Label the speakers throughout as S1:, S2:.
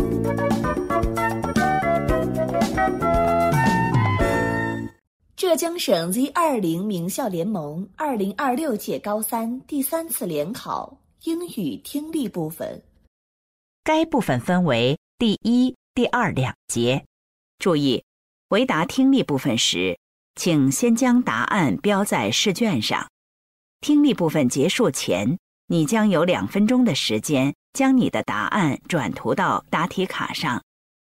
S1: 浙江省 Z20 名校联盟2026届高三第3次联考英语听力部分。
S2: 该部分分为第1、第2两节。注意，回答听力部分时，请先将答案标在试卷上。听力部分结束前，你将有2分钟的时间将你的答案转涂到答题卡上。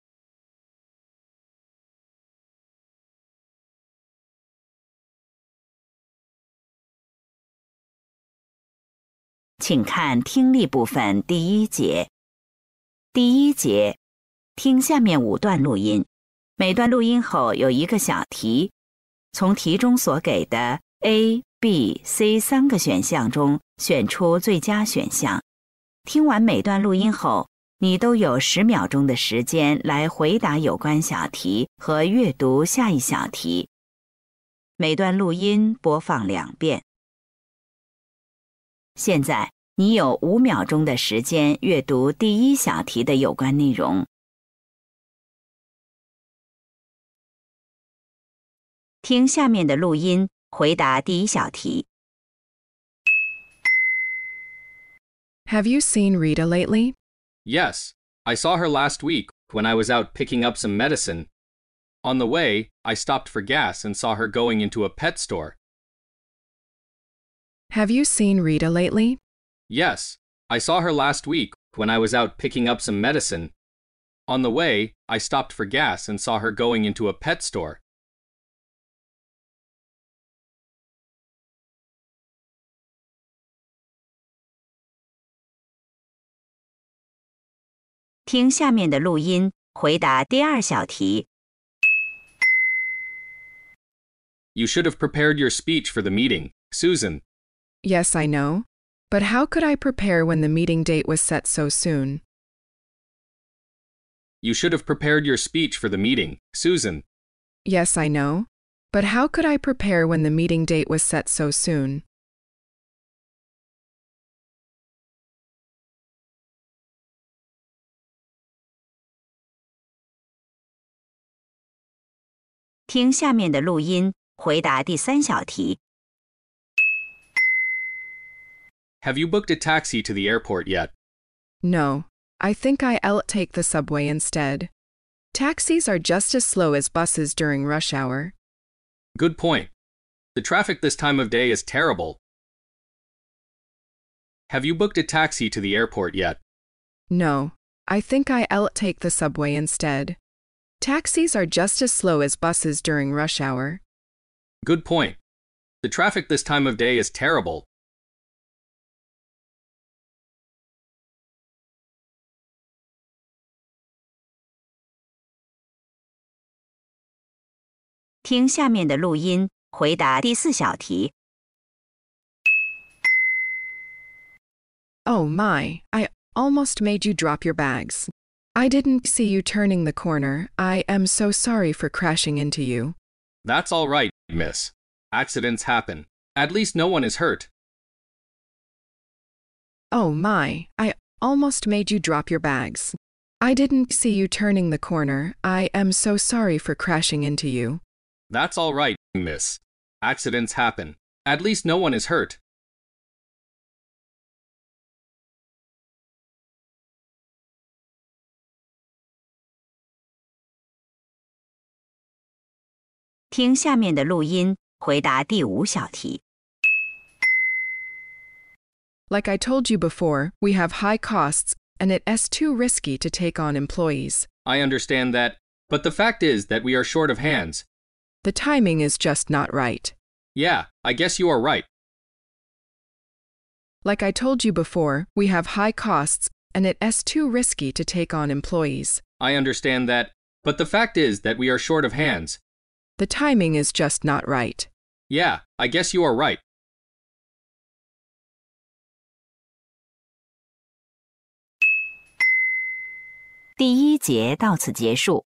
S2: 请看听力部分第1节。第1节，听下面5段录音，每段录音后有一个小题，从题中所给的 A、B、C 3个选项中选出最佳选项。听完每段录音后，你都有10秒钟的时间来回答有关小题和阅读下一小题。每段录音播放2遍。现在你有5秒钟的时间阅读第1小题的有关内容。听下面的录音，回答第1小题。
S3: Have you seen Rita lately?
S4: Yes, I saw her last week when I was out picking up some medicine. On the way, I stopped for gas and saw her going into a pet store.
S3: Have you seen Rita lately?
S4: Yes, I saw her last week when I was out picking up some medicine. On the way, I stopped for gas and saw her going into a pet store.
S2: 听下面的录音，回答第2小题。
S4: You should have prepared your speech for the meeting, Susan.
S3: Yes, I know. But how could I prepare when the meeting date was set so soon?
S4: You should have prepared your speech for the meeting, Susan.
S3: Yes, I know. But how could I prepare when the meeting date was set so soon?
S2: 听下面的录音，回答第3小题。
S4: Have you booked a taxi to the airport yet?
S3: No. I think I'll take the subway instead. Taxis are just as slow as buses during rush hour.
S4: Good point. The traffic this time of day is terrible. Have you booked a taxi to the airport yet?
S3: No. I think I'll take the subway instead. Taxis are just as slow as buses during rush hour.
S4: Good point. The traffic this time of day is terrible.
S2: 听下面的录音，回答第4小题。
S3: Oh my, I almost made you drop your bags. I didn't see you turning the corner. I am so sorry for crashing into you.
S4: That's all right, miss. Accidents happen. At least no one is hurt.
S3: Oh my, I almost made you drop your bags. I didn't see you turning the corner. I am so sorry for crashing into you.
S4: That's all right, miss. Accidents happen. At least no one is hurt.
S2: 听下面的录音，回答第5小题。
S3: Like I told you before, we have high costs, and it's too risky to take on employees.
S4: I understand that, but the fact is that we are short of hands.
S3: The timing is just not right.
S4: Yeah, I guess you are right.
S3: Like I told you before, we have high costs, and it's too risky to take on employees.
S4: I understand that, but the fact is that we are short of hands.
S3: The timing is just not right.
S4: Yeah, I guess you are right.
S2: 第1节到此结束。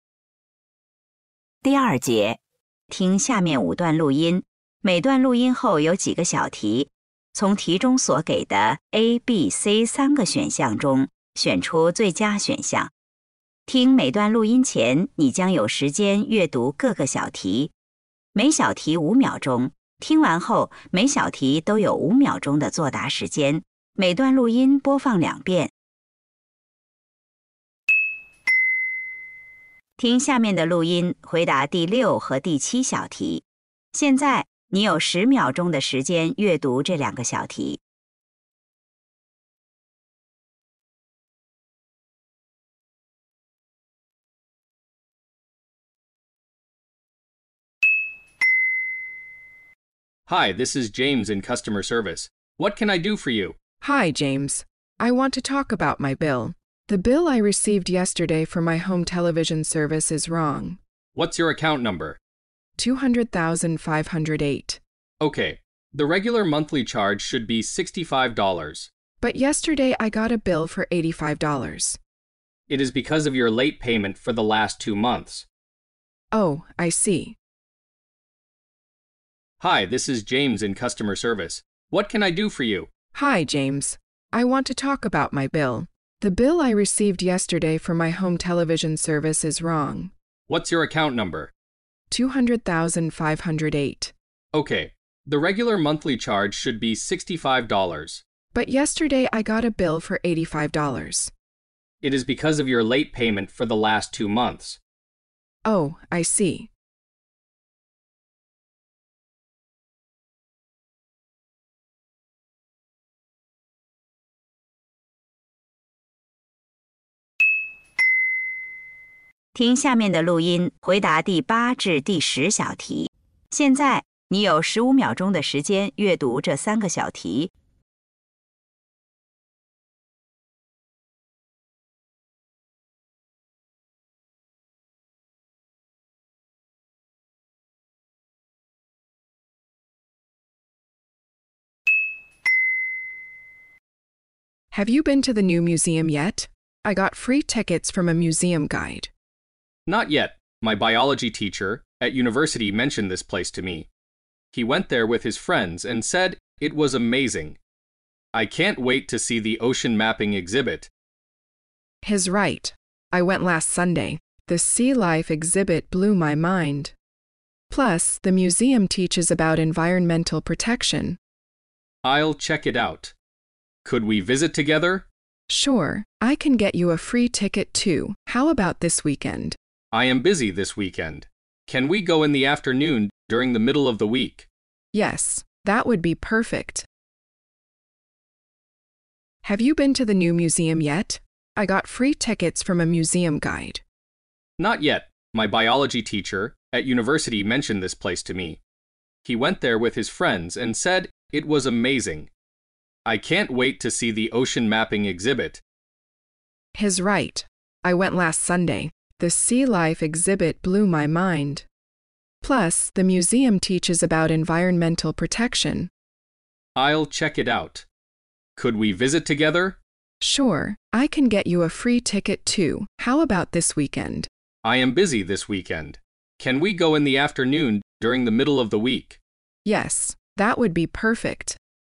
S2: 第2节，听下面5段录音，每段录音后有几个小题，从题中所给的 A、B、C 3个选项中选出最佳选项。 听每段录音前，你将有时间阅读各个小题，每小题5秒钟。听完后，每小题都有5秒钟的作答时间。每段录音播放2遍。听下面的录音，回答第6和第7小题。现在你有10秒钟的时间阅读这2个小题。
S4: Hi, this is James in customer service. What can I do for you?
S3: Hi, James. I want to talk about my bill. The bill I received yesterday for my home television service is wrong.
S4: What's your account number?
S3: 200,508.
S4: Okay. The regular monthly charge should be $65.
S3: But yesterday I got a bill for $85.
S4: It is because of your late payment for the last 2 months.
S3: Oh, I see.
S4: Hi, this is James in customer service. What can I do for you?
S3: Hi, James. I want to talk about my bill. The bill I received yesterday for my home television service is wrong.
S4: What's your account number?
S3: 200,508.
S4: Okay. The regular monthly charge should be $65.
S3: But yesterday I got a bill for $85.
S4: It is because of your late payment for the last 2 months.
S3: Oh, I see.
S2: "听下面的录音，回答第8至第10小题。现在你有15秒钟的时间阅读这3个小题。
S3: Have you been to the new museum yet? I got free tickets from a museum guide.
S4: Not yet. My biology teacher at university mentioned this place to me. He went there with his friends and said it was amazing. I can't wait to see the ocean mapping exhibit.
S3: He's right. I went last Sunday. The sea life exhibit blew my mind. Plus, the museum teaches about environmental protection.
S4: I'll check it out. Could we visit together?
S3: Sure, I can get you a free ticket too. How about this weekend?
S4: I am busy this weekend. Can we go in the afternoon during the middle of the week?
S3: Yes, that would be perfect. Have you been to the new museum yet? I got free tickets from a museum guide.
S4: Not yet. My biology teacher at university mentioned this place to me. He went there with his friends and said it was amazing. I can't wait to see the ocean mapping exhibit.
S3: He's right. I went last Sunday. The sea life exhibit blew my mind. Plus, the museum teaches about environmental protection.
S4: I'll check it out. Could we visit together?
S3: Sure, I can get you a free ticket too. How about this weekend?
S4: I am busy this weekend. Can we go in the afternoon during the middle of the week?
S3: Yes, that would be perfect.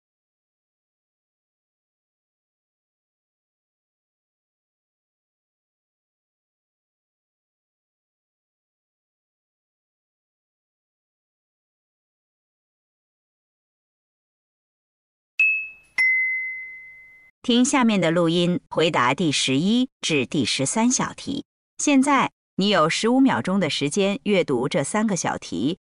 S2: "听下面的录音，回答第11至第13小题。现在你有15秒钟的时间阅读这3个小题。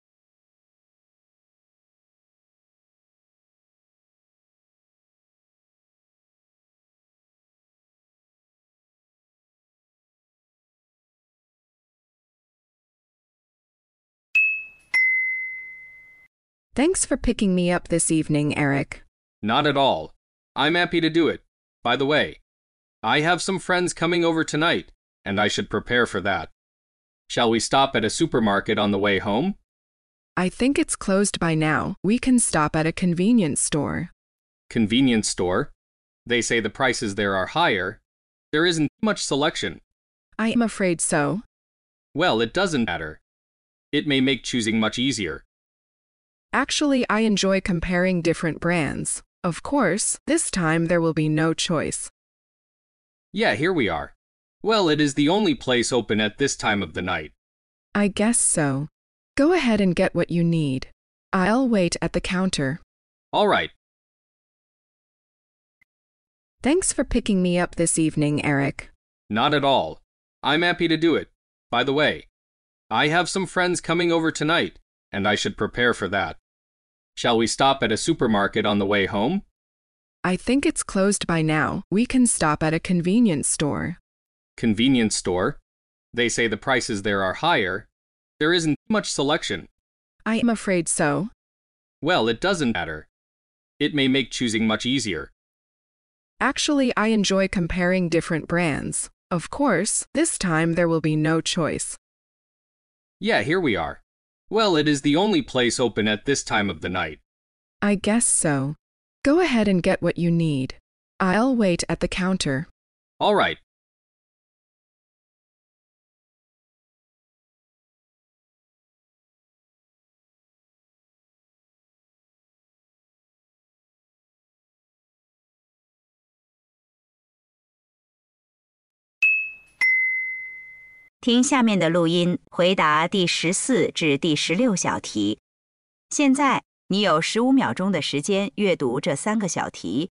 S3: Thanks for picking me up this evening, Eric.
S4: Not at all. I'm happy to do it. By the way, I have some friends coming over tonight, and I should prepare for that. Shall we stop at a supermarket on the way home?
S3: I think it's closed by now. We can stop at a convenience store.
S4: Convenience store? They say the prices there are higher. There isn't much selection.
S3: I am afraid so.
S4: Well, it doesn't matter. It may make choosing much easier.
S3: Actually, I enjoy comparing different brands. Of course, this time there will be no choice.
S4: Yeah, here we are. Well, it is the only place open at this time of the night.
S3: I guess so. Go ahead and get what you need. I'll wait at the counter.
S4: All right.
S3: Thanks for picking me up this evening, Eric.
S4: Not at all. I'm happy to do it. By the way, I have some friends coming over tonight, and I should prepare for that. Shall we stop at a supermarket on the way home?
S3: I think it's closed by now. We can stop at a convenience store.
S4: Convenience store? They say the prices there are higher. There isn't much selection.
S3: I am afraid so.
S4: Well, it doesn't matter. It may make choosing much easier.
S3: Actually, I enjoy comparing different brands. Of course, this time there will be no choice.
S4: Yeah, here we are. Well, it is the only place open at this time of the night.
S3: I guess so. Go ahead and get what you need. I'll wait at the counter.
S4: All right.
S2: 听下面的录音，回答第14至第16小题。现在你有15秒钟的时间阅读这3个小题。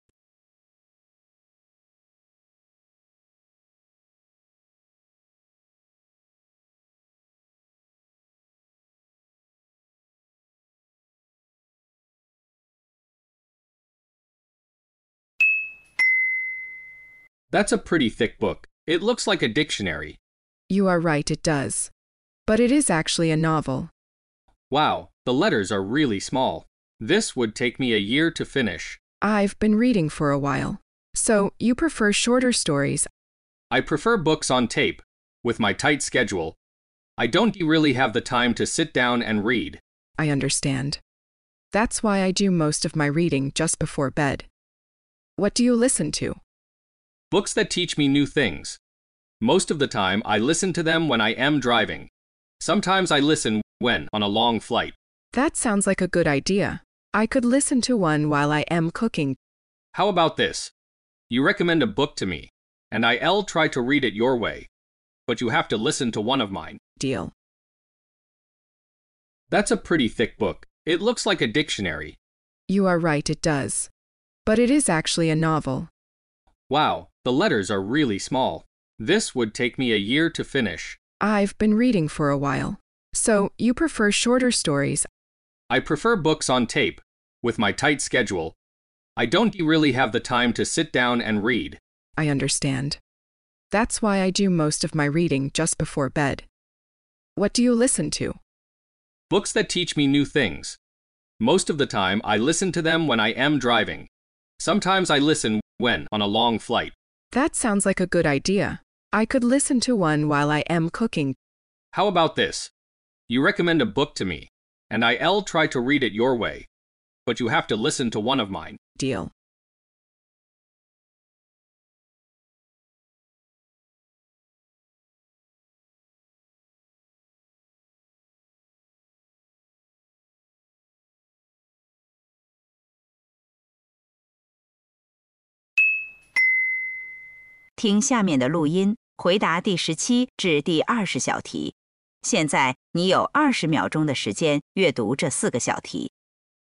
S4: That's a pretty thick book. It looks like a dictionary.
S3: You are right, it does. But it is actually a novel.
S4: Wow, the letters are really small. This would take me a year to finish.
S3: I've been reading for a while. So, you prefer shorter stories?
S4: I prefer books on tape. With my tight schedule, I don't really have the time to sit down and read.
S3: I understand. That's why I do most of my reading just before bed. What do you listen to?
S4: Books that teach me new things. Most of the time, I listen to them when I am driving. Sometimes I listen when on a long flight.
S3: That sounds like a good idea. I could listen to one while I am cooking.
S4: How about this? You recommend a book to me, and I'll try to read it your way. But you have to listen to one of mine.
S3: Deal.
S4: That's a pretty thick book. It looks like a dictionary.
S3: You are right, it does. But it is actually a novel.
S4: Wow, the letters are really small. This would take me a year to finish.
S3: I've been reading for a while. So, you prefer shorter stories?
S4: I prefer books on tape. With my tight schedule, I don't really have the time to sit down and read.
S3: I understand. That's why I do most of my reading just before bed. What do you listen to?
S4: Books that teach me new things. Most of the time, I listen to them when I am driving. Sometimes I listen when on a long flight.
S3: That sounds like a good idea. I could listen to one while I am cooking.
S4: How about this? You recommend a book to me, and I'll try to read it your way. But you have to listen to one of mine.
S3: Deal.
S2: 听下面的录音，回答第17至第20小题。现在你有20秒钟的时间阅读这4个小题。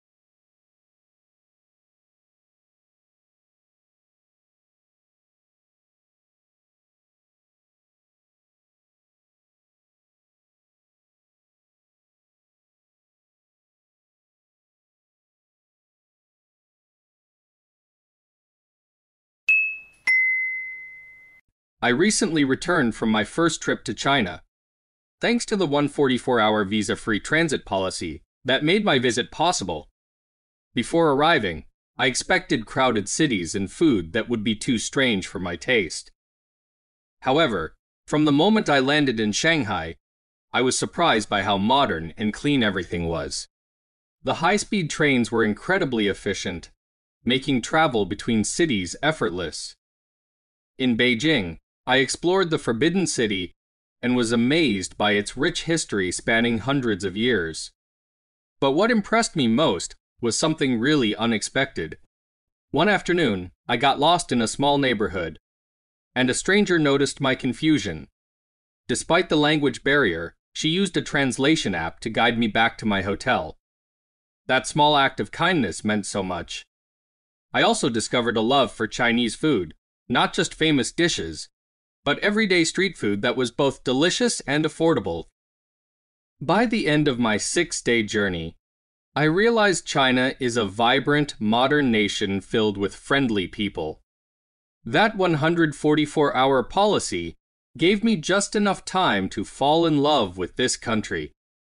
S4: I recently returned from my first trip to China. Thanks to the 144-hour visa-free transit policy that made my visit possible. Before arriving, I expected crowded cities and food that would be too strange for my taste. However, from the moment I landed in Shanghai, I was surprised by how modern and clean everything was. The high-speed trains were incredibly efficient, making travel between cities effortless. In Beijing, I explored the Forbidden City and was amazed by its rich history spanning hundreds of years. But what impressed me most was something really unexpected. One afternoon, I got lost in a small neighborhood, and a stranger noticed my confusion. Despite the language barrier, she used a translation app to guide me back to my hotel. That small act of kindness meant so much. I also discovered a love for Chinese food, not just famous dishes, but everyday street food that was both delicious and affordable. By the end of my 6-day journey, I realized China is a vibrant, modern nation filled with friendly people. That 144-hour policy gave me just enough time to fall in love with this country.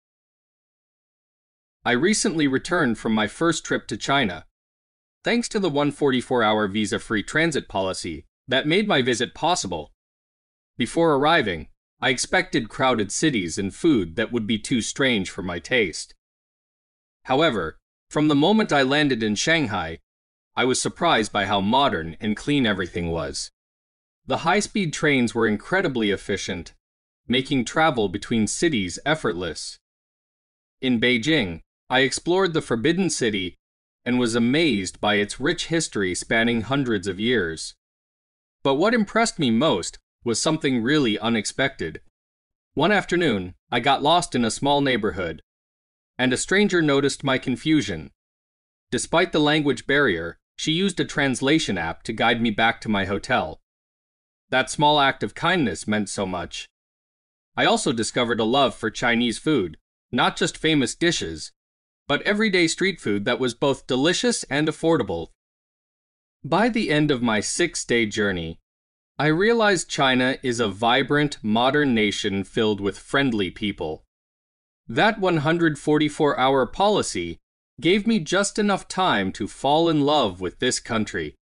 S4: I recently returned from my first trip to China. Thanks to the 144-hour visa-free transit policy that made my visit possible. Before arriving, I expected crowded cities and food that would be too strange for my taste. However, from the moment I landed in Shanghai, I was surprised by how modern and clean everything was. The high-speed trains were incredibly efficient, making travel between cities effortless. In Beijing, I explored the Forbidden City and was amazed by its rich history spanning hundreds of years. But what impressed me most was something really unexpected. One afternoon, I got lost in a small neighborhood, and a stranger noticed my confusion. Despite the language barrier, she used a translation app to guide me back to my hotel. That small act of kindness meant so much. I also discovered a love for Chinese food, not just famous dishes, but everyday street food that was both delicious and affordable. By the end of my 6-day journey, I realized China is a vibrant, modern nation filled with friendly people. That 144-hour policy gave me just enough time to fall in love with this country.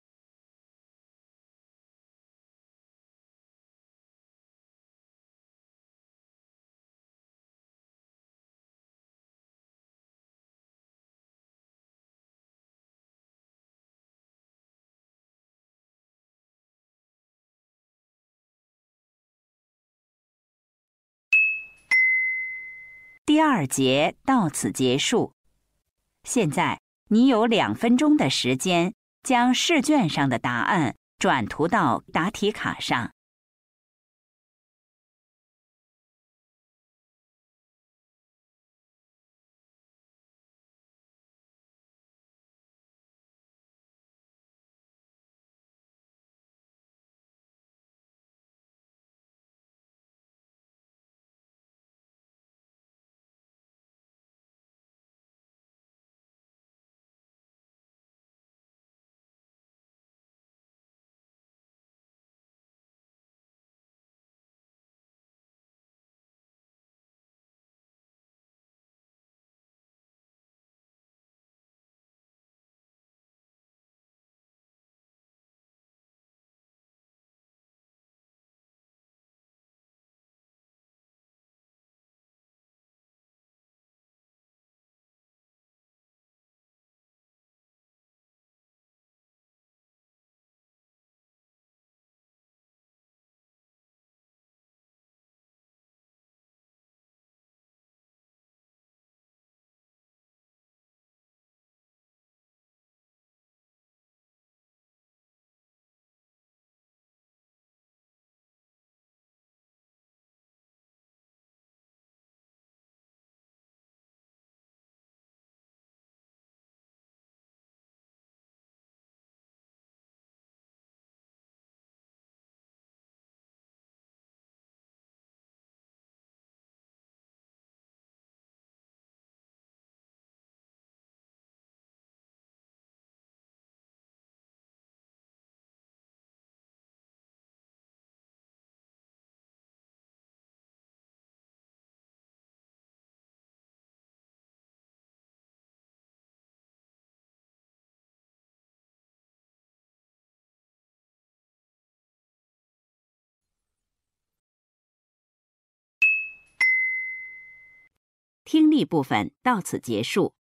S2: 第2节到此结束。现在你有2分钟的时间，将试卷上的答案转涂到答题卡上。听力部分到此结束。